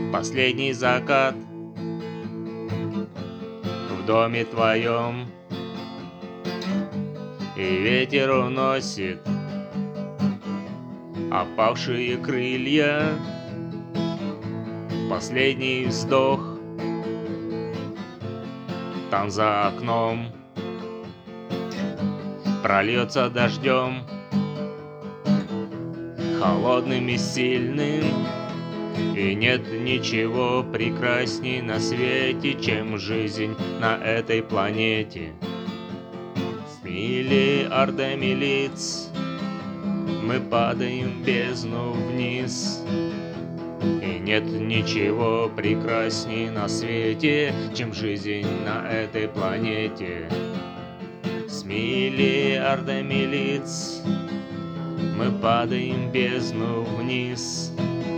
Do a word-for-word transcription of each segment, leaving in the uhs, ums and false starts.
Последний закат в доме твоем, и ветер уносит опавшие крылья. Последний вздох там за окном прольется дождем, холодным и сильным. И нет ничего прекрасней на свете, чем жизнь на этой планете. С миллиардами лиц мы падаем в бездну вниз. И нет ничего прекрасней на свете, чем жизнь на этой планете. С миллиардами лиц мы падаем в бездну вниз.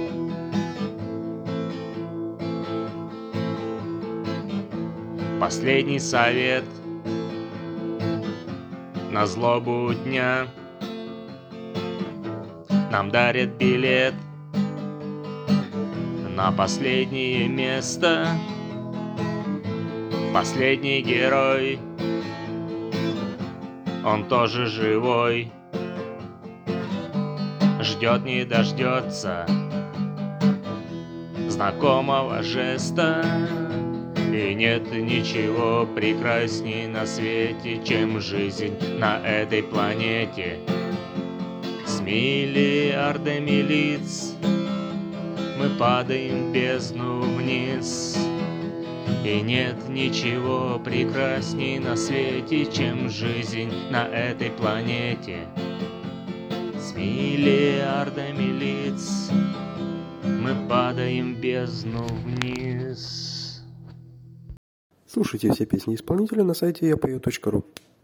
Последний совет на злобу дня нам дарит билет на последнее место. Последний герой, он тоже живой, ждет не дождется знакомого жеста. И нет ничего прекрасней на свете, чем жизнь на этой планете. С миллиардами лиц мы падаем в бездну вниз. И нет ничего прекрасней на свете, чем жизнь на этой планете. С миллиардами лиц мы падаем в бездну вниз. Слушайте все песни исполнителя на сайте я пою точка ру.